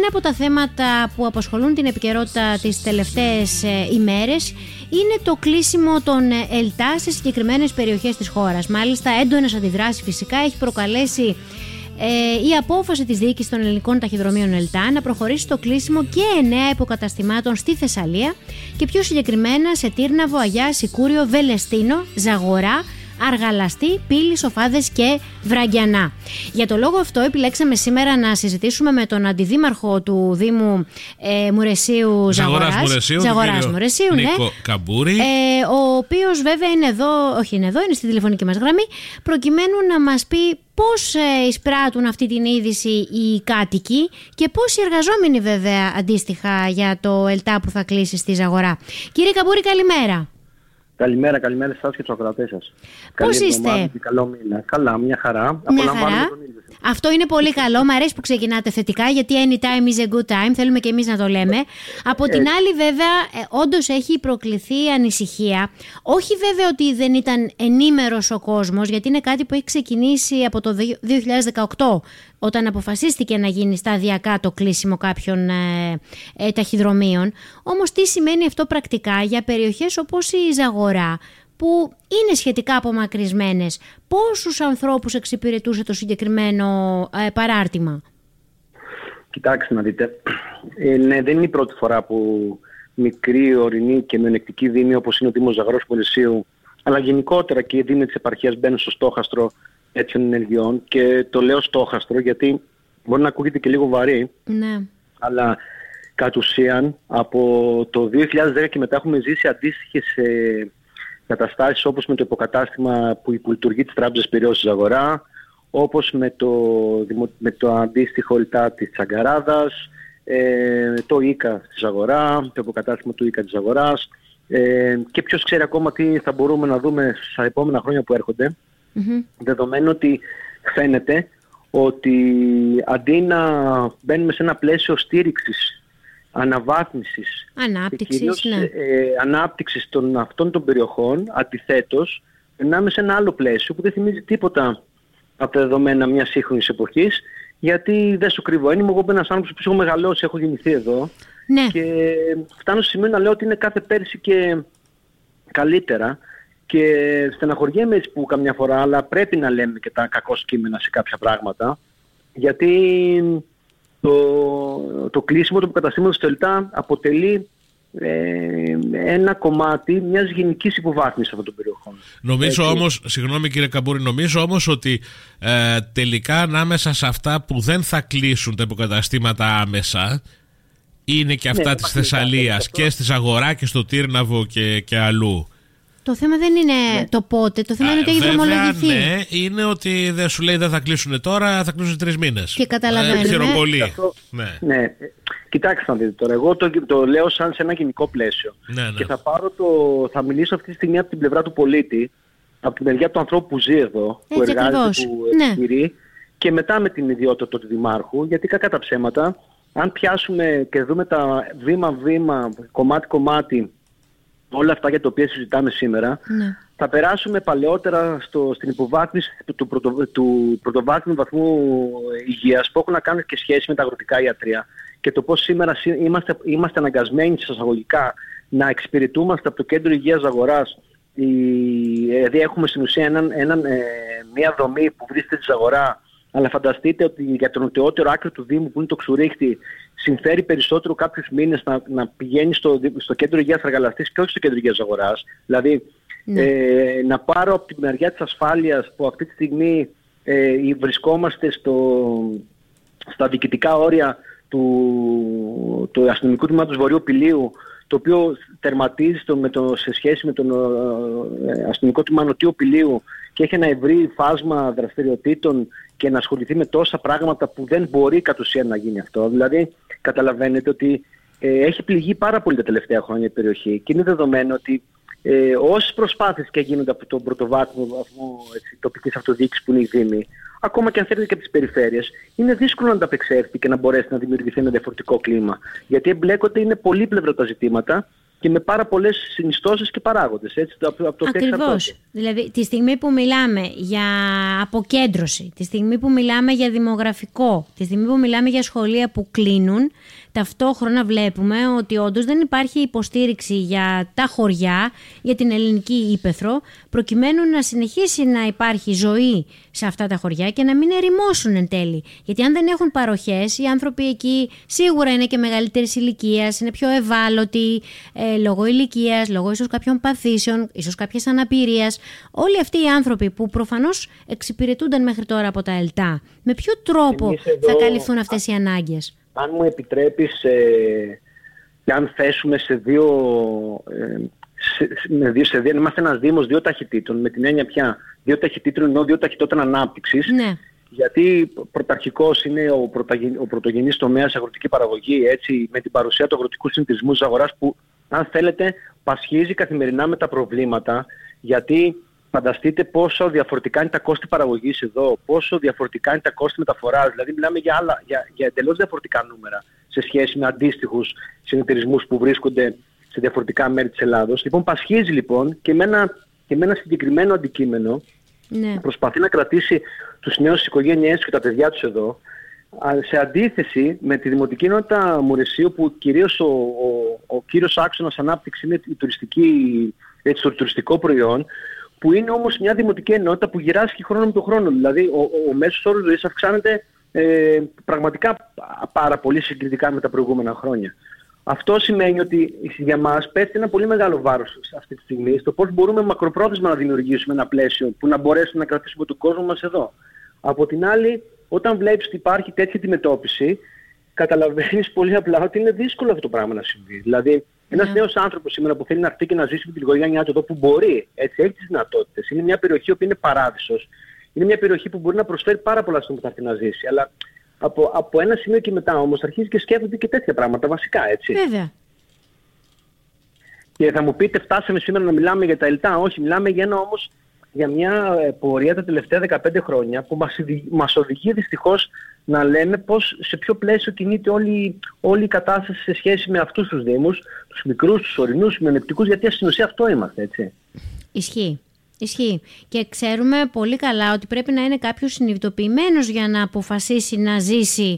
Ένα από τα θέματα που απασχολούν την επικαιρότητα τις τελευταίες ημέρες είναι το κλείσιμο των ΕΛΤΑ σε συγκεκριμένες περιοχές της χώρας. Μάλιστα, έντονες αντιδράσεις φυσικά έχει προκαλέσει η απόφαση της διοίκησης των ελληνικών ταχυδρομείων ΕΛΤΑ να προχωρήσει στο κλείσιμο και 9 υποκαταστημάτων στη Θεσσαλία και πιο συγκεκριμένα σε Τύρναβο, Αγιά, Σικούριο, Βελεστίνο, Ζαγορά, Αργαλαστή, Πύλη, Σοφάδες και Βραγκιανά. Για το λόγο αυτό επιλέξαμε σήμερα να συζητήσουμε με τον αντιδήμαρχο του Δήμου Μουρεσίου Ζαγοράς Μουρεσίου, Νίκο Καμπούρη, ο οποίος βέβαια είναι εδώ, είναι στη τηλεφωνική μας γραμμή, προκειμένου να μας πει πώς εισπράττουν αυτή την είδηση οι κάτοικοι και πώς οι εργαζόμενοι βέβαια αντίστοιχα για το ΕΛΤΑ που θα κλείσει στη Ζαγορά. Κύριε Καμπούρη, καλημέρα. Καλημέρα εσάς και τους ακροατές σας. Πώς είστε? Καλό μήνα. Καλά, μια χαρά. Απολαμβάνουμε τον ίδιο. Αυτό είναι πολύ καλό. Μ' αρέσει που ξεκινάτε θετικά, γιατί anytime is a good time. Θέλουμε και εμείς να το λέμε. Από την άλλη, βέβαια, όντως έχει προκληθεί ανησυχία. Όχι βέβαια ότι δεν ήταν ενήμερος ο κόσμος, γιατί είναι κάτι που έχει ξεκινήσει από το 2018, όταν αποφασίστηκε να γίνει σταδιακά το κλείσιμο κάποιων ταχυδρομείων. Όμως τι σημαίνει αυτό πρακτικά για περιοχές όπως η Ζαγορά, που είναι σχετικά απομακρυσμένες? Πόσους ανθρώπους εξυπηρετούσε το συγκεκριμένο παράρτημα? Κοιτάξτε να δείτε, δεν είναι η πρώτη φορά που μικρή, ορεινή και μειονεκτική δήμοι όπως είναι ο Δήμος Ζαγοράς Μουρεσίου, αλλά γενικότερα και οι δήμοι της επαρχίας μπαίνουν στο στόχαστρο τέτοιων ενεργειών, και το λέω στόχαστρο γιατί μπορεί να ακούγεται και λίγο βαρύ, ναι, αλλά κατ' ουσίαν από το 2010 και μετά έχουμε ζήσει αντίστοιχες καταστάσεις, όπως με το υποκατάστημα που λειτουργεί της Τράπεζας Πειραιώς στη Ζαγορά, όπως με το αντίστοιχο ΕΛΤΑ της Τσαγκαράδας, το ΙΚΑ στη Ζαγορά, το υποκατάστημα του ΙΚΑ της Ζαγοράς, και ποιος ξέρει ακόμα τι θα μπορούμε να δούμε στα επόμενα χρόνια που έρχονται, δεδομένου ότι φαίνεται ότι αντί να μπαίνουμε σε ένα πλαίσιο στήριξης, αναβάθμισης και κυρίως ανάπτυξης αυτών των περιοχών, αντιθέτως περνάμε σε ένα άλλο πλαίσιο που δεν θυμίζει τίποτα από τα δεδομένα μιας σύγχρονης εποχής, γιατί δεν σου κρύβω, είμαι εγώ ένας άνθρωπος που έχω μεγαλώσει, έχω γεννηθεί εδώ, ναι, και φτάνω στο σημείο να λέω ότι είναι κάθε πέρσι και καλύτερα, και στεναχωριέμαι που καμιά φορά, αλλά πρέπει να λέμε και τα κακώς κείμενα σε κάποια πράγματα, γιατί το κλείσιμο του καταστήματος του ΕΛΤΑ αποτελεί ένα κομμάτι μιας γενικής υποβάθμισης αυτών των περιοχών. Νομίζω όμως, συγγνώμη κύριε Καμπούρη, νομίζω όμως ότι τελικά ανάμεσα σε αυτά που δεν θα κλείσουν τα υποκαταστήματα άμεσα είναι και αυτά της Θεσσαλίας, και στη Ζαγορά και στο Τύρναβο και αλλού. Το θέμα δεν είναι το πότε, το θέμα είναι ότι έχει δρομολογηθεί. Ναι, είναι ότι δεν σου λέει δεν θα κλείσουν τώρα, θα κλείσουν 3 μήνες. Και καταλαβαίνουμε. Ναι. Κοιτάξτε να δείτε τώρα, εγώ το λέω σαν σε ένα γενικό πλαίσιο. Ναι. Και θα μιλήσω αυτή τη στιγμή από την πλευρά του πολίτη, από την μεριά του ανθρώπου που ζει εδώ, που εργάζεται, που επιχειρεί, και μετά με την ιδιότητα του δημάρχου, γιατί κακά τα ψέματα, αν πιάσουμε και δούμε τα βήμα-βήμα, κομμάτι-κομμάτι, όλα αυτά για τα οποία συζητάμε σήμερα, ναι, θα περάσουμε παλαιότερα στην υποβάθμιση του πρωτοβάθμιου βαθμού υγείας, που έχουν να κάνουν και σχέση με τα αγροτικά ιατρεία, και το πώς σήμερα είμαστε αναγκασμένοι εισαγωγικά να εξυπηρετούμαστε από το Κέντρο Υγείας Ζαγοράς. Δηλαδή έχουμε στην ουσία μια δομή που βρίσκεται στη Ζαγορά, αλλά φανταστείτε ότι για το νοτιότερο άκρο του Δήμου, που είναι το Ξουρίχτη, συμφέρει περισσότερο κάποιους μήνες να πηγαίνει στο Κέντρο Υγείας Αργαλαστής και όχι στο Κέντρο Υγείας Ζαγοράς. Δηλαδή να πάρω από τη μεριά της ασφάλειας, που αυτή τη στιγμή βρισκόμαστε στα διοικητικά όρια του αστυνομικού τμήματος Βορείου Πηλίου, το οποίο τερματίζει σε σχέση με τον αστυνομικό τμήμα Νοτιού Πηλίου και έχει ένα ευρύ φάσμα δραστηριοτήτων και να ασχοληθεί με τόσα πράγματα που δεν μπορεί κατ' ουσίαν να γίνει αυτό. Δηλαδή καταλαβαίνετε ότι έχει πληγεί πάρα πολύ τα τελευταία χρόνια η περιοχή, και είναι δεδομένο ότι όσες προσπάθειες και γίνονται από τον πρωτοβάθμιο βαθμό τοπικής αυτοδιοίκησης που είναι η Δήμη, ακόμα και αν θέλετε και από τις περιφέρειες, είναι δύσκολο να ανταπεξέλθει και να μπορέσει να δημιουργηθεί ένα διαφορετικό κλίμα. Γιατί εμπλέκονται, είναι πολύπλευρα τα ζητήματα, και με πάρα πολλές συνιστώσεις και παράγοντες. Έτσι, από το ακριβώς. Δηλαδή, τη στιγμή που μιλάμε για αποκέντρωση, τη στιγμή που μιλάμε για δημογραφικό, τη στιγμή που μιλάμε για σχολεία που κλείνουν, ταυτόχρονα βλέπουμε ότι όντως δεν υπάρχει υποστήριξη για τα χωριά, για την ελληνική ύπαιθρο, προκειμένου να συνεχίσει να υπάρχει ζωή σε αυτά τα χωριά και να μην ερημώσουν εν τέλει. Γιατί αν δεν έχουν παροχές, οι άνθρωποι εκεί σίγουρα είναι και μεγαλύτερης ηλικίας, είναι πιο ευάλωτοι λόγω ηλικίας, λόγω ίσως κάποιων παθήσεων, ίσως κάποιες αναπηρίας. Όλοι αυτοί οι άνθρωποι που προφανώς εξυπηρετούνταν μέχρι τώρα από τα ΕΛΤΑ, με ποιο τρόπο θα καλυφθούν αυτές οι ανάγκες? Αν μου επιτρέπεις, και αν θέσουμε σε δύο, είμαστε ένας δήμος δύο ταχυτήτων, με την έννοια πια δύο ταχυτήτων ενώ δύο ταχυτήτων ανάπτυξης, ναι. Γιατί πρωταρχικός είναι ο πρωτογενής τομέας αγροτική παραγωγή, έτσι, με την παρουσία του αγροτικού συνεταιρισμού της αγοράς που, αν θέλετε, πασχίζει καθημερινά με τα προβλήματα, γιατί φανταστείτε πόσο διαφορετικά είναι τα κόστη παραγωγής εδώ, πόσο διαφορετικά είναι τα κόστη μεταφοράς. Δηλαδή μιλάμε για εντελώς διαφορετικά νούμερα σε σχέση με αντίστοιχους συνεταιρισμούς που βρίσκονται σε διαφορετικά μέρη της Ελλάδος. Λοιπόν, πασχίζει λοιπόν και με ένα συγκεκριμένο αντικείμενο, ναι. Προσπαθεί να κρατήσει τους νέους της οικογένειές και τα παιδιά τους εδώ, σε αντίθεση με τη Δημοτική Ενότητα Μουρεσίου, που κυρίως ο κύριος άξονας ανάπτυξη είναι το τουριστικό προϊόν, που είναι όμως μια δημοτική ενότητα που γυράσκει χρόνο με τον χρόνο. Δηλαδή ο μέσος όρος ζωής αυξάνεται πραγματικά πάρα πολύ συγκριτικά με τα προηγούμενα χρόνια. Αυτό σημαίνει ότι για μας πέφτει ένα πολύ μεγάλο βάρος αυτή τη στιγμή στο πώς μπορούμε μακροπρόθεσμα να δημιουργήσουμε ένα πλαίσιο που να μπορέσουμε να κρατήσουμε τον κόσμο μας εδώ. Από την άλλη, όταν βλέπεις ότι υπάρχει τέτοια αντιμετώπιση, καταλαβαίνεις πολύ απλά ότι είναι δύσκολο αυτό το πράγμα να συμβεί. Δηλαδή, ένας νέος άνθρωπος σήμερα που θέλει να έρθει και να ζήσει με την οικογένειά του εδώ, που μπορεί, έτσι, έχει τις δυνατότητες. Είναι μια περιοχή που είναι παράδεισος. Είναι μια περιοχή που μπορεί να προσφέρει πάρα πολλά στον που θα έρθει να ζήσει. Αλλά από ένα σημείο και μετά όμως αρχίζει και σκέφτεται και τέτοια πράγματα βασικά, έτσι. Βέβαια. Και θα μου πείτε, φτάσαμε σήμερα να μιλάμε για τα ΕΛΤΑ. Όχι, μιλάμε για μια πορεία τα τελευταία 15 χρόνια που μας οδηγεί δυστυχώς να λέμε πώς, σε ποιο πλαίσιο κινείται όλη η κατάσταση σε σχέση με αυτούς τους δήμους, τους μικρούς, τους ορεινούς, τους μειονεκτικούς, γιατί στην ουσία αυτό είμαστε, έτσι. Ισχύει. Και ξέρουμε πολύ καλά ότι πρέπει να είναι κάποιος συνειδητοποιημένος για να αποφασίσει να ζήσει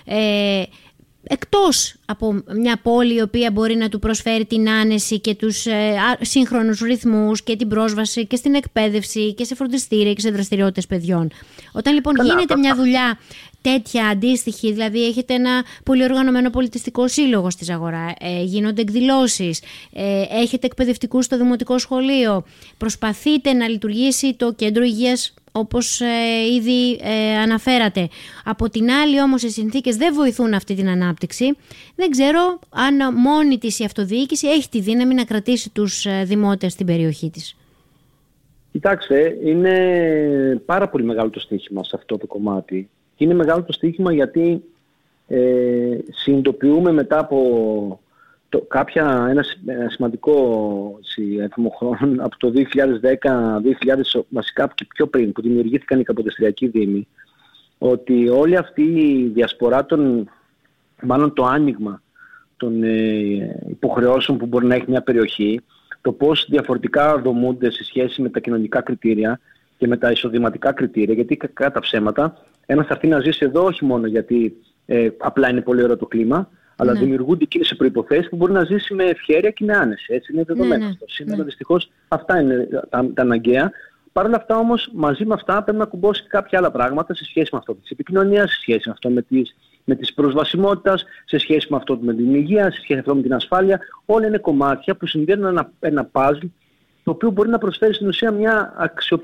εκτός από μια πόλη η οποία μπορεί να του προσφέρει την άνεση και τους σύγχρονους ρυθμούς και την πρόσβαση και στην εκπαίδευση και σε φροντιστήρια και σε δραστηριότητες παιδιών. Όταν λοιπόν γίνεται μια δουλειά τέτοια αντίστοιχη, δηλαδή έχετε ένα πολύ οργανωμένο πολιτιστικό σύλλογο στη Ζαγορά, γίνονται εκδηλώσεις, έχετε εκπαιδευτικούς στο δημοτικό σχολείο, προσπαθείτε να λειτουργήσει το κέντρο υγείας όπως ήδη αναφέρατε. Από την άλλη όμως οι συνθήκες δεν βοηθούν αυτή την ανάπτυξη. Δεν ξέρω αν μόνη της η αυτοδιοίκηση έχει τη δύναμη να κρατήσει τους δημότες στην περιοχή της. Κοιτάξτε, είναι πάρα πολύ μεγάλο το στοίχημα σε αυτό το κομμάτι. Είναι μεγάλο το στοίχημα γιατί συνειδητοποιούμε μετά από ένα σημαντικό αριθμό χρόνων, από το 2010, βασικά και πιο πριν, που δημιουργήθηκαν οι καποδεστριακοί δήμοι, ότι όλη αυτή η διασπορά μάλλον το άνοιγμα των υποχρεώσεων που μπορεί να έχει μια περιοχή, το πώς διαφορετικά δομούνται σε σχέση με τα κοινωνικά κριτήρια και με τα εισοδηματικά κριτήρια, γιατί κατά ψέματα ένας θα έρθει να ζήσει εδώ όχι μόνο γιατί απλά είναι πολύ ωραίο το κλίμα, αλλά δημιουργούνται εκείνες οι προϋποθέσεις που μπορεί να ζήσει με ευχέρεια και με άνεση. Έτσι είναι δεδομένο αυτό. Σήμερα δυστυχώς αυτά είναι τα αναγκαία. Παρ' όλα αυτά όμως, μαζί με αυτά πρέπει να κουμπώσει και κάποια άλλα πράγματα σε σχέση με αυτό της επικοινωνίας, σε σχέση με αυτό με τις προσβασιμότητας, σε σχέση με αυτό με την υγεία, σε σχέση με αυτό με την ασφάλεια. Όλα είναι κομμάτια που συνδέουν ένα παζλ, το οποίο μπορεί να προσφέρει στην ουσία μια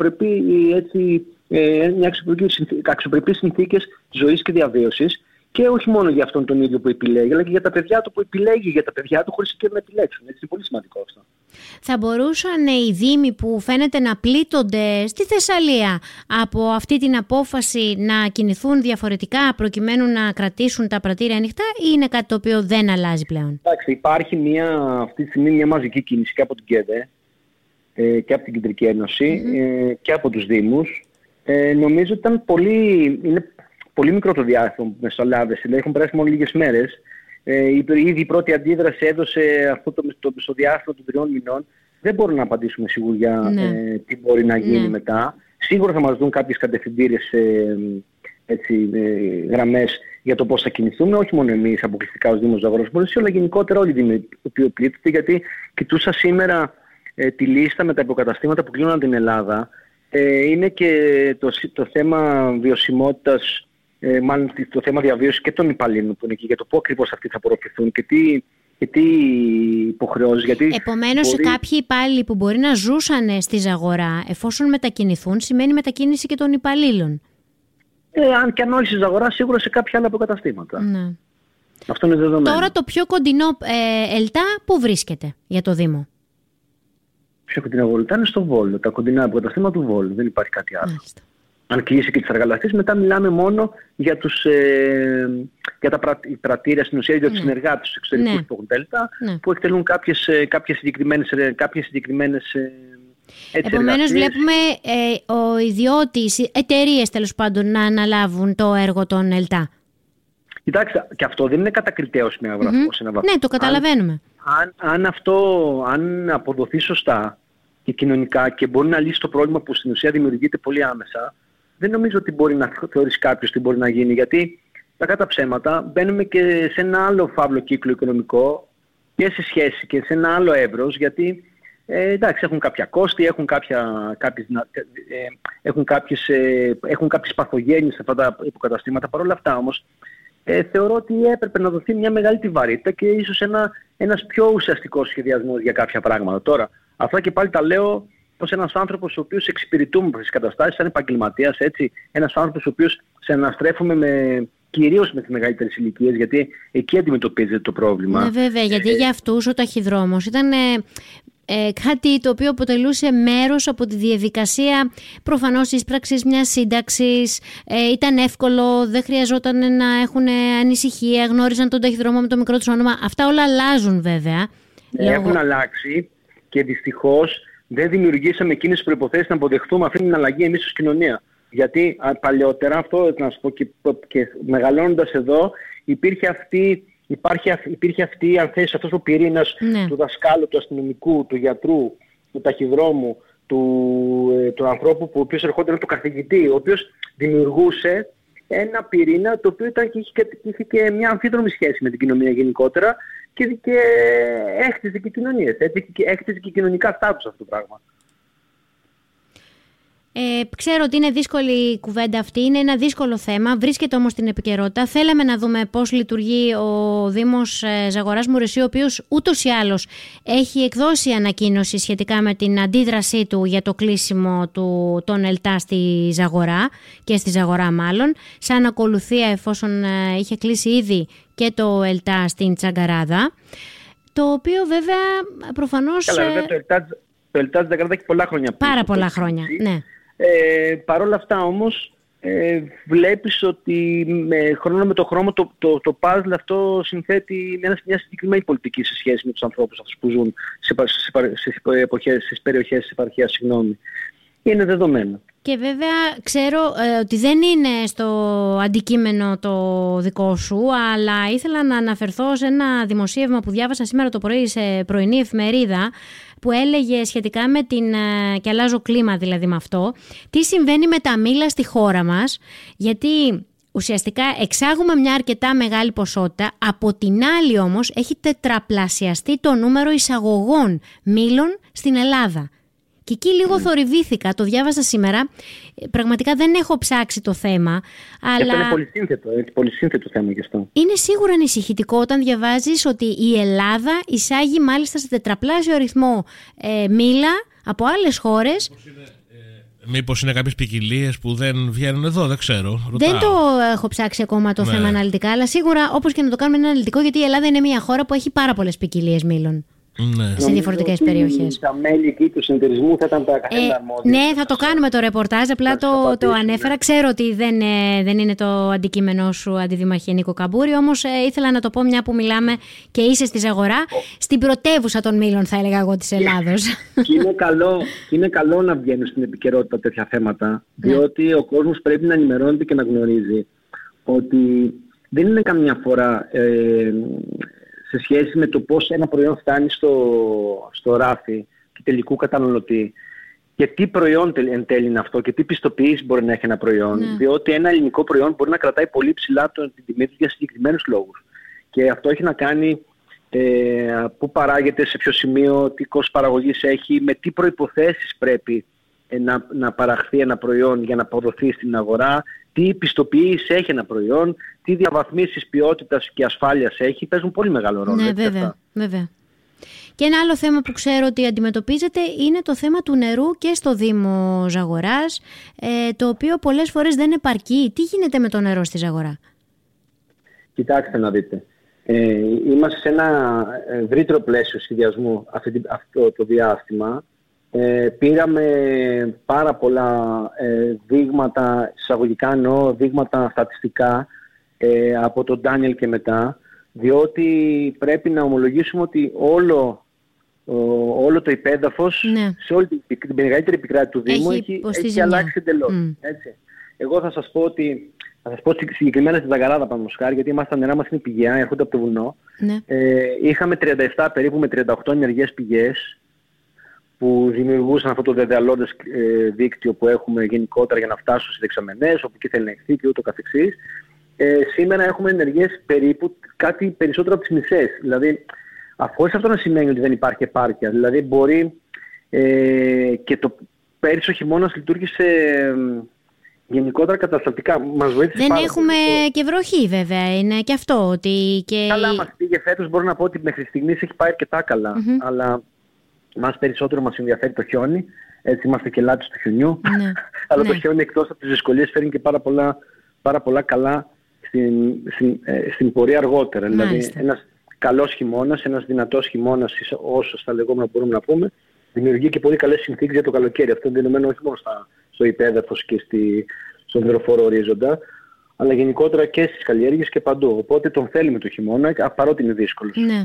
αξιοπρεπή συνθήκες ζωής και διαβίωσης. Και όχι μόνο για αυτόν τον ίδιο που επιλέγει, αλλά και για τα παιδιά του που επιλέγει για τα παιδιά του χωρίς και να επιλέξουν. Έτσι, είναι πολύ σημαντικό αυτό. Θα μπορούσαν οι δήμοι που φαίνεται να πλήττονται στη Θεσσαλία από αυτή την απόφαση να κινηθούν διαφορετικά προκειμένου να κρατήσουν τα πρατήρια ανοιχτά, ή είναι κάτι το οποίο δεν αλλάζει πλέον? Εντάξει, υπάρχει αυτή τη στιγμή μια μαζική κίνηση και από την ΚΕΔΕ και από την Κεντρική Ένωση και από τους δήμους. Νομίζω ότι είναι πολύ μικρό το διάστημα που μεσολάβησε, δηλαδή έχουν περάσει μόνο λίγες μέρες. Ήδη η πρώτη αντίδραση έδωσε αυτό το μεσοδιάστημα των 3 μηνών. Δεν μπορούμε να απαντήσουμε σίγουρα τι μπορεί να γίνει μετά. Σίγουρα θα μας δουν κάποιες κατευθυντήριες γραμμές για το πώς θα κινηθούμε, όχι μόνο εμείς αποκλειστικά ως Δήμος Ζαγοράς Μωρισσίου, αλλά γενικότερα όλοι οι Δήμοι που πλήττονται, γιατί κοιτούσα σήμερα τη λίστα με τα υποκαταστήματα που κλείνουν την Ελλάδα. Είναι και το θέμα βιωσιμότητας, μάλλον το θέμα διαβίωσης και των υπαλλήλων που είναι εκεί, για το πού ακριβώς αυτοί θα απορροφηθούν και τι υποχρεώσεις. Επομένως, κάποιοι υπάλληλοι που μπορεί να ζούσαν στη Ζαγορά, εφόσον μετακινηθούν, σημαίνει μετακίνηση και των υπαλλήλων. Αν και αν όχι στη Ζαγορά, σίγουρα σε κάποια άλλα αποκαταστήματα. Ναι. Αυτό είναι δεδομένο. Τώρα το πιο κοντινό ΕΛΤΑ πού βρίσκεται για το Δήμο? Πιο κοντινό ΕΛΤΑ είναι στο Βόλο, τα κοντινά αποκαταστήματα του Βόλου. Δεν υπάρχει κάτι άλλο. Μάλιστα. Αν κλείσει και τις εργαλαστές, μετά μιλάμε μόνο για τα πρατήρια, στην ουσία για τους συνεργάτες τους εξωτερικούς που έχουν τα ΕΛΤΑ, που εκτελούν κάποιες συγκεκριμένες Επομένως βλέπουμε ο ιδιώτης, εταιρείες τέλος πάντων, να αναλάβουν το έργο των ΕΛΤΑ. Κοιτάξτε, και αυτό δεν είναι κατακριτέο σε ένα βαθμό. Ναι, το καταλαβαίνουμε. Αν αποδοθεί σωστά και κοινωνικά και μπορεί να λύσει το πρόβλημα που στην ουσία δημιουργείται πολύ άμεσα, δεν νομίζω ότι μπορεί να θεωρήσει κάποιος τι μπορεί να γίνει. Γιατί κακά τα ψέματα μπαίνουμε και σε ένα άλλο φαύλο κύκλο οικονομικό και σε σχέση και σε ένα άλλο εύρος, γιατί εντάξει, έχουν κάποια κόστη, έχουν κάποιες παθογένειες σε αυτά τα υποκαταστήματα. Παρ' όλα αυτά όμως, θεωρώ ότι έπρεπε να δοθεί μια μεγάλη βαρύτητα και ίσως ένας πιο ουσιαστικός σχεδιασμός για κάποια πράγματα. Τώρα, αυτά και πάλι τα λέω ως ένας άνθρωπος ο οποίος εξυπηρετούμε από τις καταστάσεις, σαν επαγγελματίας, έτσι. Ένας άνθρωπος ο οποίος σε αναστρέφουμε κυρίως με τις μεγαλύτερες ηλικίες, γιατί εκεί αντιμετωπίζεται το πρόβλημα. Ναι, βέβαια, γιατί για αυτούς ο ταχυδρόμος ήταν κάτι το οποίο αποτελούσε μέρος από τη διαδικασία προφανώς της πράξης μιας σύνταξης. Ήταν εύκολο, δεν χρειαζόταν να έχουν ανησυχία, γνώριζαν τον ταχυδρόμο με το μικρό τους όνομα. Αυτά όλα αλλάζουν βέβαια. Έχουν αλλάξει και δυστυχώς δεν δημιουργήσαμε εκείνες τις προϋποθέσεις να αποδεχτούμε αυτή την αλλαγή εμείς ως κοινωνία. Γιατί παλαιότερα, αυτό να σου πω και μεγαλώνοντας εδώ, υπήρχε αυτή, αν θες, αυτός ο πυρήνας του δασκάλου, του αστυνομικού, του γιατρού, του ταχυδρόμου, του ανθρώπου που ο οποίος ερχόταν, του καθηγητή, ο οποίος δημιουργούσε ένα πυρήνα το οποίο είχε και μια αμφίδρομη σχέση με την κοινωνία γενικότερα και έχτιζε και κοινωνίες, έτσι, και έχτιζε και κοινωνικά στάτους αυτό το πράγμα. Ξέρω ότι είναι δύσκολη η κουβέντα αυτή, είναι ένα δύσκολο θέμα, βρίσκεται όμως στην επικαιρότητα. Θέλαμε να δούμε πώς λειτουργεί ο Δήμος Ζαγοράς Μωρισσίου, ο οποίος ούτως ή άλλως έχει εκδώσει ανακοίνωση σχετικά με την αντίδρασή του για το κλείσιμο των ΕΛΤΑ στη Ζαγορά και στη Ζαγορά μάλλον, σαν ακολουθία εφόσον είχε κλείσει ήδη και το ΕΛΤΑ στην Τσαγκαράδα, το οποίο βέβαια προφανώς... Καλά, βέβαια το ΕΛΤΑ στην Τσαγκαράδα έχει πολλά χρόνια. Πάρα πολλά χρόνια, ναι. Παρ' όλα αυτά όμως βλέπεις ότι χρόνο με το χρόνο το puzzle αυτό συνθέτει μια συγκεκριμένη πολιτική σε σχέση με τους ανθρώπους αυτούς που ζουν στις περιοχές της επαρχίας, είναι δεδομένο. Και βέβαια ξέρω ότι δεν είναι στο αντικείμενο το δικό σου, αλλά ήθελα να αναφερθώ σε ένα δημοσίευμα που διάβασα σήμερα το πρωί σε πρωινή εφημερίδα, που έλεγε σχετικά με και αλλάζω κλίμα δηλαδή με αυτό, τι συμβαίνει με τα μήλα στη χώρα μας, γιατί ουσιαστικά εξάγουμε μια αρκετά μεγάλη ποσότητα, από την άλλη όμως έχει τετραπλασιαστεί το νούμερο εισαγωγών μήλων στην Ελλάδα. Και εκεί λίγο θορυβήθηκα, το διάβασα σήμερα. Πραγματικά δεν έχω ψάξει το θέμα. Αλλά είναι πολύ σύνθετο θέμα γι' αυτό. Είναι σίγουρα ανησυχητικό όταν διαβάζεις ότι η Ελλάδα εισάγει μάλιστα σε τετραπλάσιο αριθμό μήλα από άλλες χώρες. Μήπως είναι κάποιες ποικιλίες που δεν βγαίνουν εδώ, δεν ξέρω. Ρωτάω. Δεν το έχω ψάξει ακόμα το θέμα αναλυτικά, αλλά σίγουρα όπως και να το κάνουμε είναι αναλυτικό, γιατί η Ελλάδα είναι μια χώρα που έχει πάρα πολλές ποικιλίες μήλων. Ναι. Σε διαφορετικές περιοχές. Τα μέλη εκεί του συνεταιρισμού θα ήταν τα καθένα αρμόδια. Ναι, θα το κάνουμε το ρεπορτάζ. Απλά το ανέφερα. Ξέρω ότι δεν είναι το αντικείμενό σου, Αντιδημαρχέ Νίκο Καμπούρη. Όμως ήθελα να το πω, μια που μιλάμε και είσαι στη Ζαγορά, στην πρωτεύουσα των μήλων, θα έλεγα εγώ, της Ελλάδος. Είναι καλό να βγαίνουν στην επικαιρότητα τέτοια θέματα. Διότι ο κόσμος πρέπει να ενημερώνεται και να γνωρίζει ότι δεν είναι καμιά φορά σε σχέση με το πώς ένα προϊόν φτάνει στο ράφι του τελικού καταναλωτή και τι προϊόν εν τέλει είναι αυτό και τι πιστοποιήσεις μπορεί να έχει ένα προϊόν. Διότι ένα ελληνικό προϊόν μπορεί να κρατάει πολύ ψηλά την τιμή του για συγκεκριμένους λόγους. Και αυτό έχει να κάνει πού παράγεται, σε ποιο σημείο, τι κόστος παραγωγής έχει, με τι προϋποθέσεις πρέπει να παραχθεί ένα προϊόν για να αποδοθεί στην αγορά, τι πιστοποιήσεις έχει ένα προϊόν, τι διαβαθμίσεις ποιότητας και ασφάλειας έχει, παίζουν πολύ μεγάλο ρόλο. Ναι, βέβαια. Και ένα άλλο θέμα που ξέρω ότι αντιμετωπίζετε είναι το θέμα του νερού και στο Δήμο Ζαγοράς, το οποίο πολλές φορές δεν επαρκεί. Τι γίνεται με το νερό στη Ζαγορά? Κοιτάξτε να δείτε. Είμαστε σε ένα ευρύτερο πλαίσιο σχεδιασμού αυτό το διάστημα. Πήραμε πάρα πολλά δείγματα, εισαγωγικά εννοώ δείγματα στατιστικά από τον Ντάνιελ και μετά, διότι πρέπει να ομολογήσουμε ότι όλο το υπέδαφος σε όλη την μεγαλύτερη επικράτεια του Δήμου έχει αλλάξει εντελώς. Εγώ θα σας πω συγκεκριμένα στη Ζαγαράδα πάνω χάρη, γιατί τα νερά μας είναι πηγαία, έρχονται από το βουνό. Είχαμε 37 περίπου με 38 ενεργές πηγές που δημιουργούσαν αυτό το δεδεαλώδες δίκτυο που έχουμε γενικότερα για να φτάσουν στις δεξαμενές, όπου εκεί θέλει να εκθεί και ούτω καθεξής. Σήμερα έχουμε ενεργές περίπου κάτι περισσότερο από τις μισές. Δηλαδή, χωρίς αυτό να σημαίνει ότι δεν υπάρχει επάρκεια. Δηλαδή, μπορεί και πέρυσι ο χειμώνας λειτουργήσε γενικότερα καταστατικά. Μας βοήθησε δεν έχουμε και βροχή βέβαια, είναι και αυτό. Ότι και... Καλά μας πήγε φέτος, μπορώ να πω ότι μέχρι στιγμής έχει πάει αρκετά καλά. Αλλά μας περισσότερο μας ενδιαφέρει το χιόνι. Έτσι είμαστε και λάτρεις του χιονιού. Αλλά το χιόνι εκτός από τις δυσκολίες φέρνει και πάρα πολλά καλά στην πορεία αργότερα. Δηλαδή ένας καλός χειμώνας, ένας δυνατός χειμώνας, όσο στα λεγόμενα μπορούμε να πούμε, δημιουργεί και πολύ καλές συνθήκες για το καλοκαίρι. Αυτό είναι δεδομένο όχι μόνο στο υπέδαφος και στον υδροφόρο ορίζοντα, αλλά γενικότερα και στις καλλιέργειες και παντού. Οπότε τον θέλουμε το χειμώνα, παρότι είναι δύσκολος. Ναι.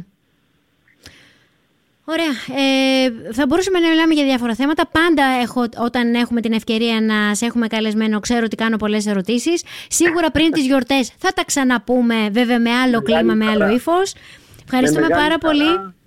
Ωραία. Θα μπορούσαμε να μιλάμε για διάφορα θέματα. Πάντα όταν έχουμε την ευκαιρία να σε έχουμε καλεσμένο, ξέρω ότι κάνω πολλές ερωτήσεις. Σίγουρα πριν τις γιορτές θα τα ξαναπούμε, βέβαια με άλλο κλίμα, με άλλο ύφος. Ευχαριστούμε πάρα πολύ.